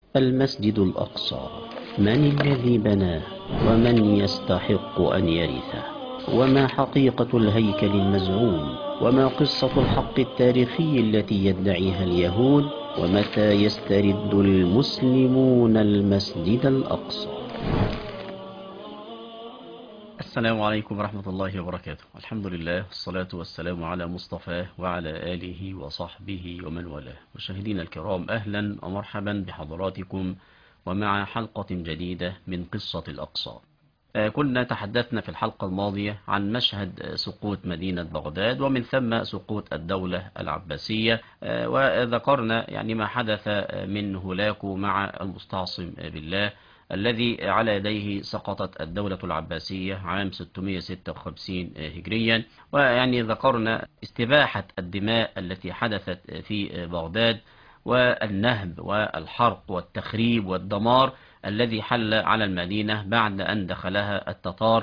المسجد الأقصى، من الذي بناه؟ ومن يستحق أن يرثه؟ وما حقيقة الهيكل المزعوم؟ وما قصة الحق التاريخي التي يدعيها اليهود؟ ومتى يسترد المسلمون المسجد الأقصى؟ السلام عليكم ورحمة الله وبركاته. الحمد لله والصلاة والسلام على مصطفاه وعلى آله وصحبه ومن والاه. مشاهدينا الكرام، أهلا ومرحبا بحضراتكم ومع حلقة جديدة من قصة الأقصى. كنا تحدثنا في الحلقة الماضية عن مشهد سقوط مدينة بغداد ومن ثم سقوط الدولة العباسية، وذكرنا يعني ما حدث من هولاكو مع المستعصم بالله الذي على يديه سقطت الدولة العباسية عام 656 هجريا. ويعني ذكرنا استباحة الدماء التي حدثت في بغداد والنهب والحرق والتخريب والدمار الذي حل على المدينة بعد أن دخلها التتار،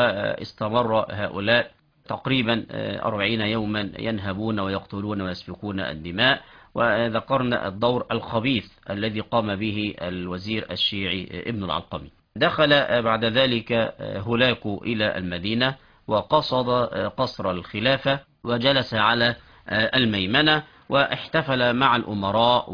واستمر هؤلاء تقريبا 40 يوما ينهبون ويقتلون ويسفكون الدماء. وذكرنا الدور الخبيث الذي قام به الوزير الشيعي ابن العلقمي. دخل بعد ذلك هولاكو إلى المدينة وقصد قصر الخلافة وجلس على الميمنة، واحتفل مع الأمراء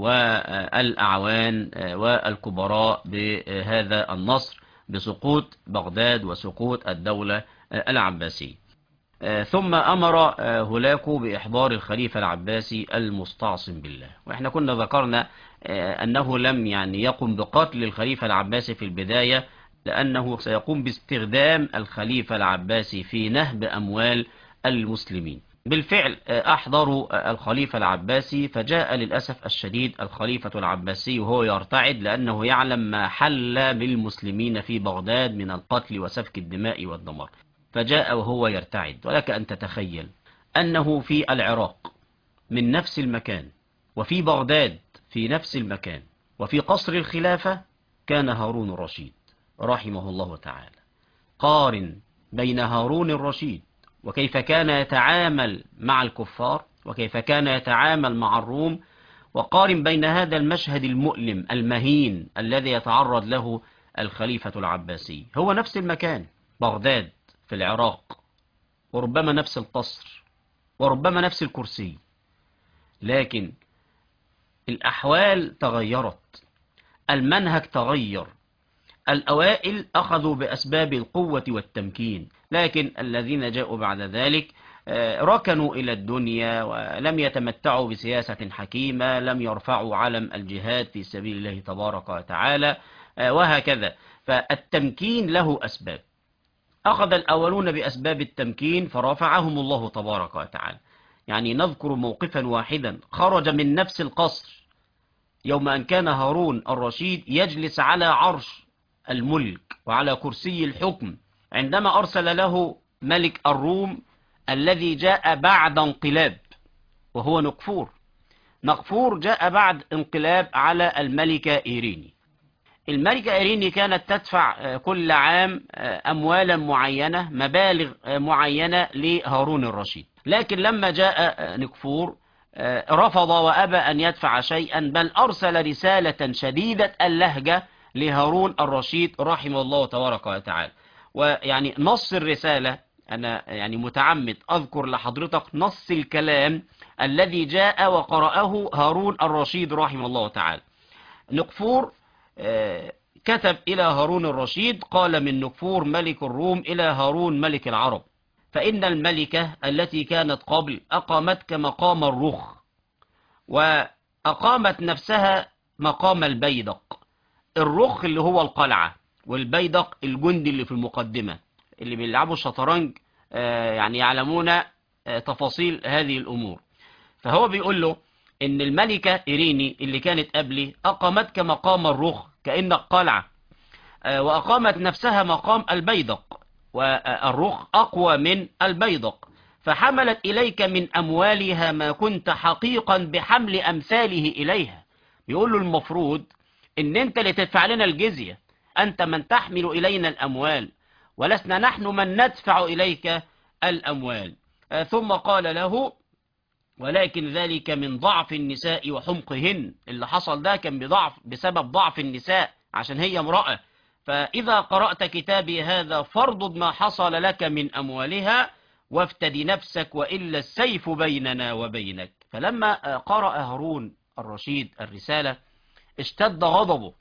والأعوان والكبراء بهذا النصر بسقوط بغداد وسقوط الدولة العباسية. ثم أمر هولاكو بإحضار الخليفة العباسي المستعصم بالله. وإحنا كنا ذكرنا أنه لم يعني يقم بقتل الخليفة العباسي في البداية، لأنه سيقوم باستخدام الخليفة العباسي في نهب أموال المسلمين. بالفعل أحضروا الخليفة العباسي، فجاء للأسف الشديد الخليفة العباسي وهو يرتعد، لأنه يعلم ما حل بالمسلمين في بغداد من القتل وسفك الدماء والدمار. فجاء وهو يرتعد، ولك أن تتخيل أنه في العراق من نفس المكان، وفي بغداد في نفس المكان، وفي قصر الخلافة كان هارون الرشيد رحمه الله تعالى. قارن بين هارون الرشيد وكيف كان يتعامل مع الكفار وكيف كان يتعامل مع الروم، وقارن بين هذا المشهد المؤلم المهين الذي يتعرض له الخليفة العباسي. هو نفس المكان، بغداد في العراق، وربما نفس القصر وربما نفس الكرسي، لكن الأحوال تغيرت، المنهج تغير. الأوائل أخذوا بأسباب القوة والتمكين، لكن الذين جاءوا بعد ذلك ركنوا إلى الدنيا ولم يتمتعوا بسياسة حكيمة، لم يرفعوا علم الجهاد في سبيل الله تبارك وتعالى، وهكذا. فالتمكين له أسباب، أخذ الأولون بأسباب التمكين فرفعهم الله تبارك وتعالى. يعني نذكر موقفا واحدا خرج من نفس القصر يوم أن كان هارون الرشيد يجلس على عرش الملك وعلى كرسي الحكم، عندما أرسل له ملك الروم الذي جاء بعد انقلاب، وهو نقفور. نقفور جاء بعد انقلاب على الملكة إيريني. الملكة إيريني كانت تدفع كل عام أموالا معينة، مبالغ معينة لهارون الرشيد، لكن لما جاء نقفور رفض وأبى أن يدفع شيئا، بل أرسل رسالة شديدة اللهجة لهارون الرشيد رحمه الله تبارك وتعالى. ويعني نص الرسالة، أنا يعني متعمد أذكر لحضرتك نص الكلام الذي جاء وقرأه هارون الرشيد رحمه الله تعالى. نقفور كتب إلى هارون الرشيد، قال من نقفور ملك الروم إلى هارون ملك العرب: فإن الملكة التي كانت قبل أقامتك مقام الرخ، وأقامت نفسها مقام البيدق. الرخ اللي هو القلعة، والبيدق الجندي اللي في المقدمة. اللي بيلعبوا الشطرنج يعني يعلمون تفاصيل هذه الأمور. فهو بيقول له إن الملكة إيريني اللي كانت قبلي أقامتك مقام الرخ كأنك قلعة، وأقامت نفسها مقام البيدق، والرخ أقوى من البيدق، فحملت إليك من أموالها ما كنت حقيقا بحمل أمثاله إليها. بيقول له المفروض إن أنت اللي تدفع لنا الجزية، أنت من تحمل إلينا الأموال، ولسنا نحن من ندفع إليك الأموال. ثم قال له ولكن ذلك من ضعف النساء وحمقهن. اللي حصل ده كان بسبب ضعف النساء، عشان هي امرأة. فإذا قرأت كتابي هذا فارضض ما حصل لك من أموالها وافتدي نفسك وإلا السيف بيننا وبينك. فلما قرأ هارون الرشيد الرسالة اشتد غضبه،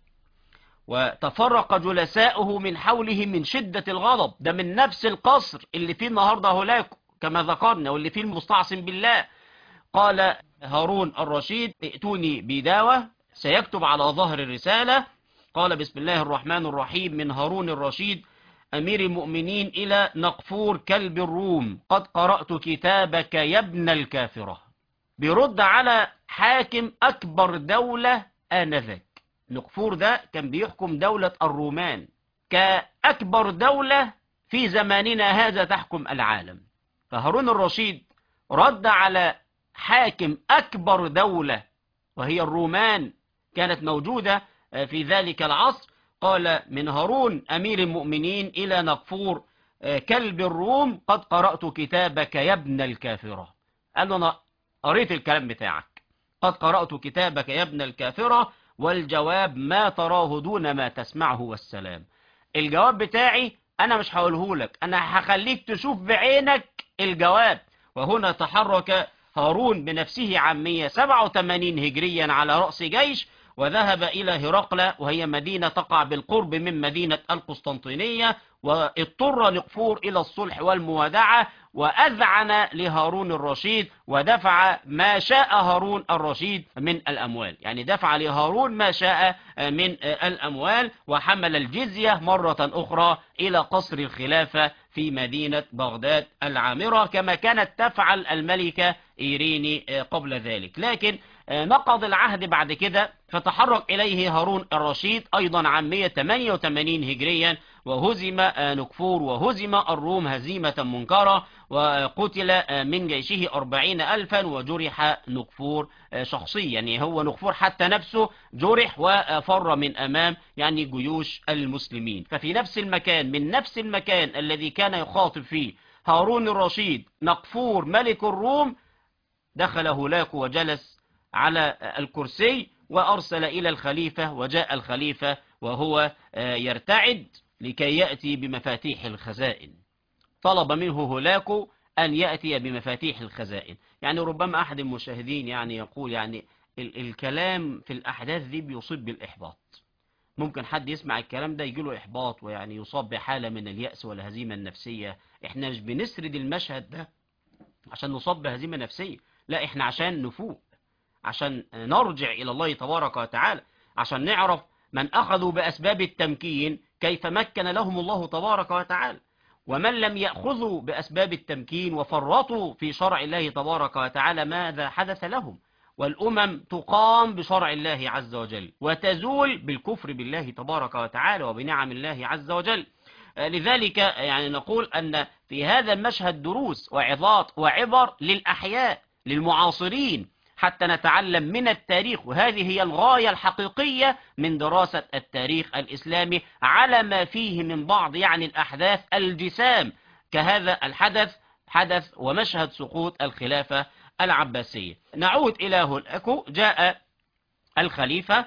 وتفرق جلساؤه من حوله من شدة الغضب. ده من نفس القصر اللي فيه النهاردة هولاكو كما ذكرنا، واللي فيه المستعصم بالله. قال هارون الرشيد: ائتوني بداوة. سيكتب على ظهر الرسالة: قال بسم الله الرحمن الرحيم، من هارون الرشيد أمير المؤمنين إلى نقفور كلب الروم، قد قرأت كتابك يا ابن الكافرة. بيرد على حاكم أكبر دولة آنذاك. نقفور ده كان بيحكم دولة الرومان كأكبر دولة في زماننا هذا تحكم العالم. فهارون الرشيد رد على حاكم أكبر دولة وهي الرومان كانت موجودة في ذلك العصر. قال: من هارون أمير المؤمنين إلى نقفور كلب الروم، قد قرأت كتابك يا ابن الكافرة. قال له: أنا قريت الكلام بتاعك، قد قرأت كتابك يا ابن الكافرة، والجواب ما تراه دون ما تسمعه والسلام. الجواب بتاعي أنا مش هقوله لك، أنا هخليك تشوف بعينك الجواب. وهنا تحرك هارون بنفسه عام 187 هجريا على رأس جيش، وذهب إلى هرقل، وهي مدينة تقع بالقرب من مدينة القسطنطينية، واضطر نقفور إلى الصلح والموادعة، وأذعن لهارون الرشيد ودفع ما شاء هارون الرشيد من الأموال. يعني دفع لهارون ما شاء من الأموال، وحمل الجزية مرة أخرى إلى قصر الخلافة في مدينة بغداد العامرة، كما كانت تفعل الملكة إيريني قبل ذلك. لكن نقض العهد بعد كده، فتحرك إليه هارون الرشيد أيضا عام 188 هجريا، وهزم نقفور وهزم الروم هزيمة منكرة، وقتل من جيشه 40,000، وجرح نقفور شخصيا. يعني هو نقفور حتى نفسه جرح وفر من أمام يعني جيوش المسلمين. ففي نفس المكان، من نفس المكان الذي كان يخاطب فيه هارون الرشيد نقفور ملك الروم، دخل هولاكو وجلس على الكرسي وأرسل إلى الخليفة. وجاء الخليفة وهو يرتعد لكي يأتي بمفاتيح الخزائن. طلب منه هولاكو أن يأتي بمفاتيح الخزائن. يعني ربما أحد المشاهدين يعني يقول يعني الكلام في الأحداث دي بيصيب بالإحباط. ممكن حد يسمع الكلام ده يجيله إحباط، ويعني يصاب بحالة من اليأس والهزيمة النفسية. إحنا مش بنسرد المشهد ده عشان نصاب بهزيمة نفسية، لا، إحنا عشان نفوق، عشان نرجع إلى الله تبارك وتعالى، عشان نعرف من أخذوا بأسباب التمكين كيف مكن لهم الله تبارك وتعالى، ومن لم يأخذوا بأسباب التمكين وفرطوا في شرع الله تبارك وتعالى ماذا حدث لهم. والأمم تقام بشرع الله عز وجل، وتزول بالكفر بالله تبارك وتعالى وبنعم الله عز وجل. لذلك يعني نقول أن في هذا المشهد دروس وعظات وعبر للأحياء للمعاصرين، حتى نتعلم من التاريخ. وهذه هي الغاية الحقيقية من دراسة التاريخ الإسلامي، على ما فيه من بعض يعني الأحداث الجسام كهذا الحدث، حدث ومشهد سقوط الخلافة العباسية. نعود إلى هولاكو. جاء الخليفة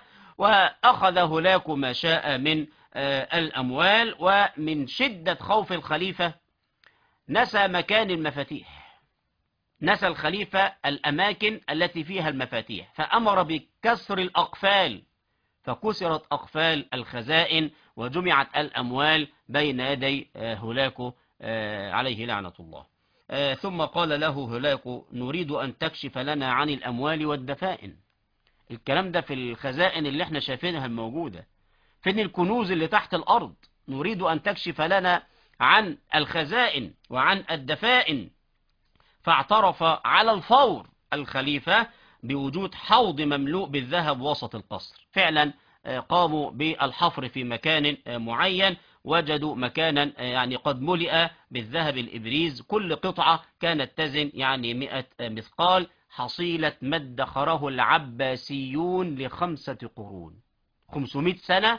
وأخذ هولاكو ما شاء من الأموال، ومن شدة خوف الخليفة نسى مكان المفاتيح، نسى الخليفة الأماكن التي فيها المفاتيح، فأمر بكسر الأقفال، فكسرت أقفال الخزائن وجمعت الأموال بين يدي هولاكو عليه لعنة الله. ثم قال له هولاكو: نريد أن تكشف لنا عن الأموال والدفائن. الكلام ده في الخزائن اللي احنا شايفينها الموجودة. فين الكنوز اللي تحت الأرض؟ نريد أن تكشف لنا عن الخزائن وعن الدفائن. فاعترف على الفور الخليفة بوجود حوض مملوء بالذهب وسط القصر. فعلا قاموا بالحفر في مكان معين، وجدوا مكانا يعني قد ملئ بالذهب الإبريز، كل قطعة كانت تزن يعني 100 مثقال، حصيلة ما ادخره العباسيون ل5 قرون، 500 سنة.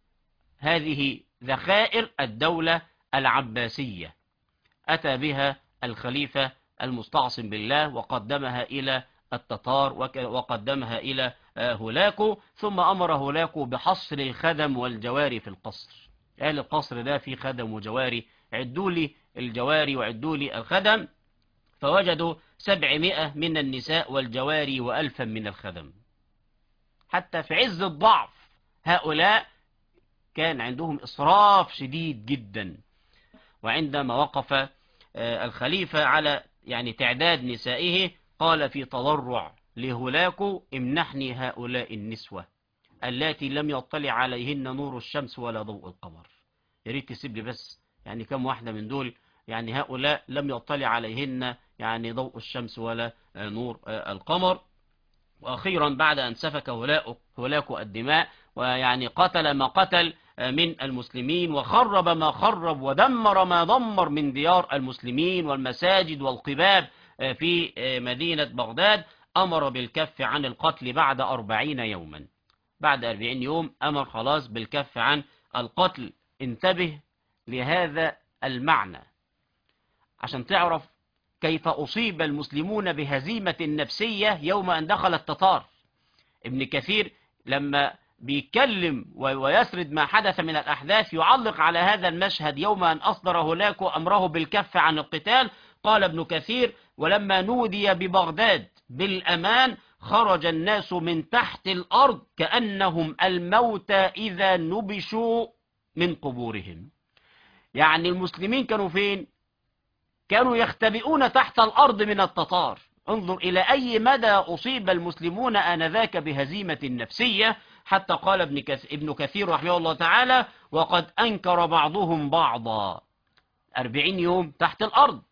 هذه ذخائر الدولة العباسية أتى بها الخليفة المستعصم بالله وقدمها إلى التتار وقدمها إلى هولاكو، ثم أمر هولاكو بحصر الخدم والجواري في القصر. قال القصر ده فيه خدم وجواري، عدوا لي الجواري وعدوا لي الخدم، فوجدوا 700 من النساء والجواري و1000 من الخدم. حتى في عز الضعف هؤلاء كان عندهم إسراف شديد جدا. وعندما وقف الخليفة على يعني تعداد نسائه، قال في تضرع لهولاكو: امنحني هؤلاء النسوة التي لم يطلع عليهن نور الشمس ولا ضوء القمر. يا ريت تسيب لي بس يعني كم واحدة من دول، يعني هؤلاء لم يطلع عليهن يعني ضوء الشمس ولا نور القمر. وأخيرا بعد أن سفك هولاكو الدماء ويعني قتل ما قتل من المسلمين وخرب ما خرب ودمر ما دمر من ديار المسلمين والمساجد والقباب في مدينة بغداد، أمر بالكف عن القتل بعد 40 يوما. بعد 40 يوم أمر خلاص بالكف عن القتل. انتبه لهذا المعنى عشان تعرف كيف أصيب المسلمون بهزيمة نفسية يوم أن دخل التتار. ابن كثير لما بيتكلم ويسرد ما حدث من الأحداث يعلق على هذا المشهد يوم أن أصدر هولاكو أمره بالكف عن القتال. قال ابن كثير: ولما نودي ببغداد بالأمان خرج الناس من تحت الأرض كأنهم الموتى إذا نبشوا من قبورهم. يعني المسلمين كانوا فين؟ كانوا يختبئون تحت الأرض من التتار. انظر إلى أي مدى أصيب المسلمون آنذاك بهزيمة نفسية، حتى قال ابن كثير رحمه الله تعالى: وقد أنكر بعضهم بعضا. 40 يوم تحت الأرض،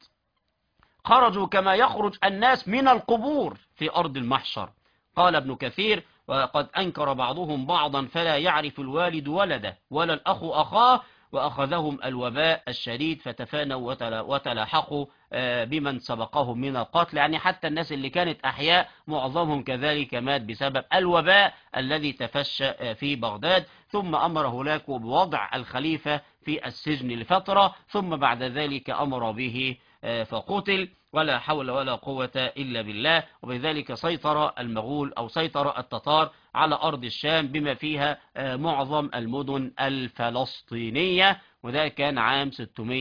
خرجوا كما يخرج الناس من القبور في أرض المحشر. قال ابن كثير: وقد أنكر بعضهم بعضا فلا يعرف الوالد ولده ولا الأخ أخاه، وأخذهم الوباء الشديد فتفانوا وتلاحقوا بمن سبقهم من القتل. يعني حتى الناس اللي كانت أحياء معظمهم كذلك مات بسبب الوباء الذي تفشى في بغداد. ثم أمر هولاكو بوضع الخليفة في السجن لفترة، ثم بعد ذلك أمر به فقتل، ولا حول ولا قوة إلا بالله. وبذلك سيطر المغول أو سيطر التتار على أرض الشام بما فيها معظم المدن الفلسطينية، وده كان عام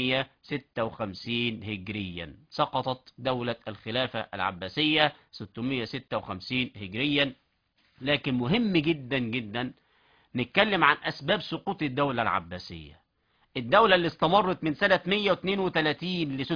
656 هجريا. سقطت دولة الخلافة العباسية 656 هجريا. لكن مهم جدا جدا نتكلم عن أسباب سقوط الدولة العباسية. الدولة اللي استمرت من سنة 132 ل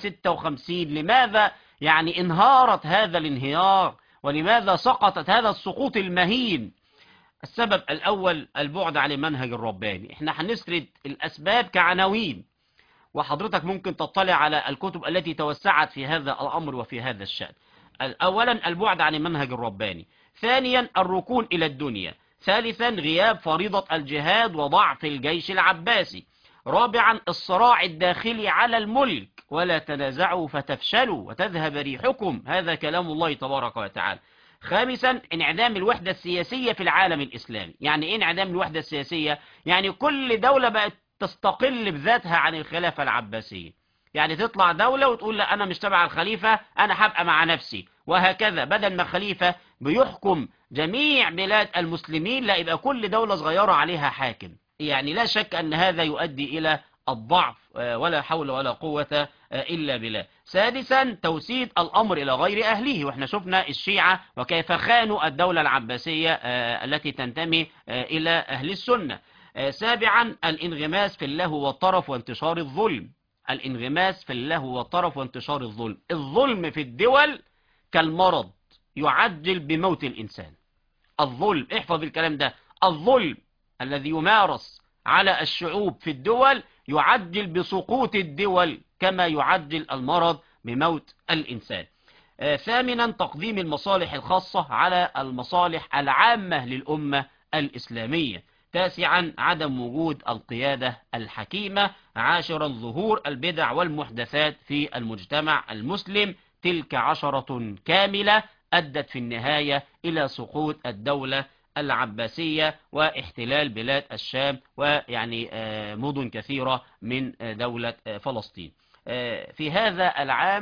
656، لماذا يعني انهارت هذا الانهيار؟ ولماذا سقطت هذا السقوط المهين؟ السبب الأول البعد عن المنهج الرباني. احنا هنسرد الأسباب كعناوين، وحضرتك ممكن تطلع على الكتب التي توسعت في هذا الأمر وفي هذا الشأن. أولا البعد عن المنهج الرباني، ثانيا الركون إلى الدنيا، ثالثا غياب فريضة الجهاد وضعف الجيش العباسي، رابعا الصراع الداخلي على الملك، ولا تنازعوا فتفشلوا وتذهب ريحكم، هذا كلام الله تبارك وتعالى. خامسا انعدام الوحدة السياسية في العالم الإسلامي. يعني ايه انعدام الوحدة السياسية؟ يعني كل دولة بقت تستقل بذاتها عن الخلافة العباسية. يعني تطلع دولة وتقول لا أنا مش تبع الخليفة، أنا هبقى مع نفسي، وهكذا. بدل ما خليفة بيحكم جميع بلاد المسلمين، لا يبقى كل دولة صغيرة عليها حاكم. يعني لا شك أن هذا يؤدي إلى الضعف، ولا حول ولا قوة إلا بالله. سادسا توسيد الأمر إلى غير أهله، وإحنا شفنا الشيعة وكيف خانوا الدولة العباسية التي تنتمي إلى أهل السنة. سابعا الانغماس في اللهو والطرف وانتشار الظلم. الانغماس في اللهو والطرف وانتشار الظلم. الظلم في الدول كالمرض يعجل بموت الإنسان. الظلم، احفظ الكلام ده، الظلم الذي يمارس على الشعوب في الدول يعجل بسقوط الدول كما يعجل المرض بموت الإنسان. ثامنا تقديم المصالح الخاصة على المصالح العامة للأمة الإسلامية. تاسعا عدم وجود القيادة الحكيمة. عاشرا ظهور البدع والمحدثات في المجتمع المسلم. تلك 10 كاملة أدت في النهاية إلى سقوط الدولة العباسية واحتلال بلاد الشام ويعني مدن كثيرة من دولة فلسطين. في هذا العام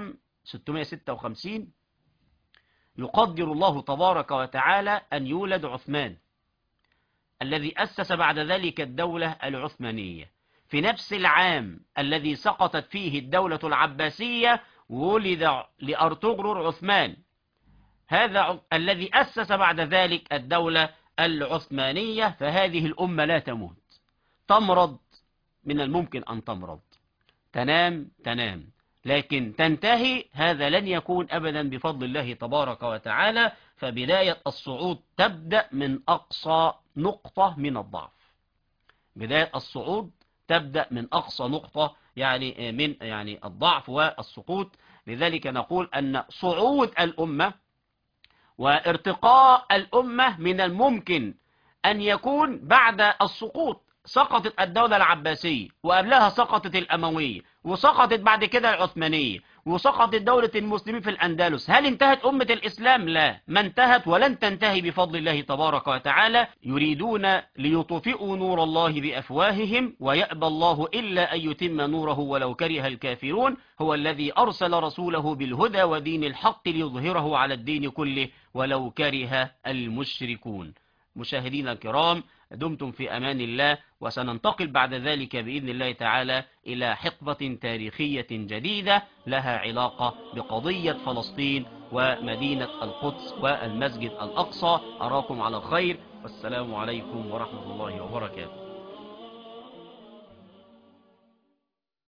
656 يقدر الله تبارك وتعالى أن يولد عثمان الذي أسس بعد ذلك الدولة العثمانية. في نفس العام الذي سقطت فيه الدولة العباسية ولد لأرطغرل عثمان، هذا الذي أسس بعد ذلك الدولة العثمانية. فهذه الأمة لا تموت، تمرض من الممكن أن تمرض، تنام، لكن تنتهي هذا لن يكون أبدا بفضل الله تبارك وتعالى. فبداية الصعود تبدأ من أقصى نقطة من الضعف. بداية الصعود تبدأ من أقصى نقطة، يعني الضعف والسقوط. لذلك نقول أن صعود الأمة وارتقاء الأمة من الممكن أن يكون بعد السقوط. سقطت الدولة العباسية، وقبلها سقطت الأموية، وسقطت بعد كده العثمانية، وسقطت دولة المسلمين في الأندلس. هل انتهت أمة الإسلام؟ لا، ما انتهت ولن تنتهي بفضل الله تبارك وتعالى. يريدون ليطفئوا نور الله بأفواههم ويأبى الله إلا أن يتم نوره ولو كره الكافرون. هو الذي أرسل رسوله بالهدى ودين الحق ليظهره على الدين كله ولو كره المشركون. مشاهدينا الكرام، دمتم في أمان الله، وسننتقل بعد ذلك بإذن الله تعالى إلى حقبة تاريخية جديدة لها علاقة بقضية فلسطين ومدينة القدس والمسجد الأقصى. أراكم على خير، والسلام عليكم ورحمة الله وبركاته.